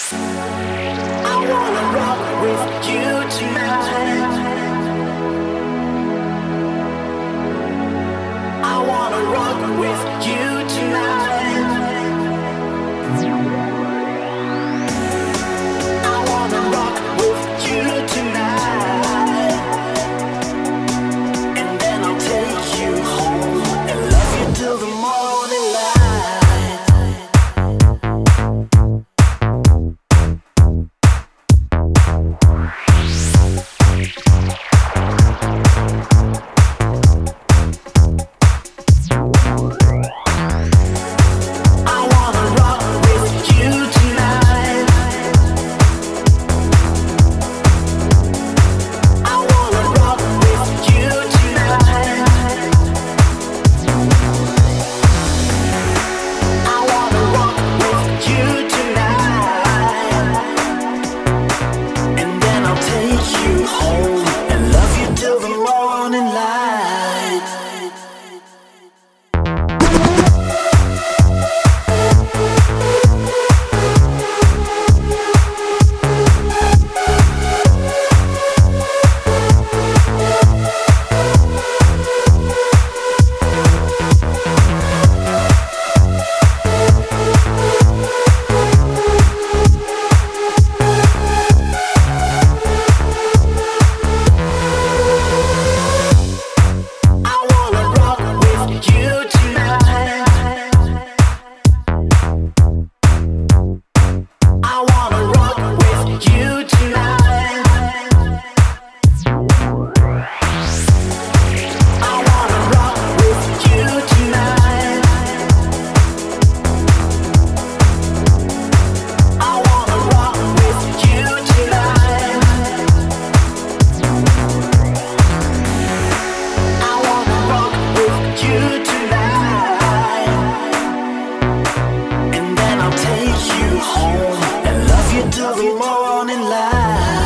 I wanna rock with you tonight. I wanna rock with you tonight. I wanna rock with you tonight. And then I'll take you home and love you till the morning light. Till the morning light.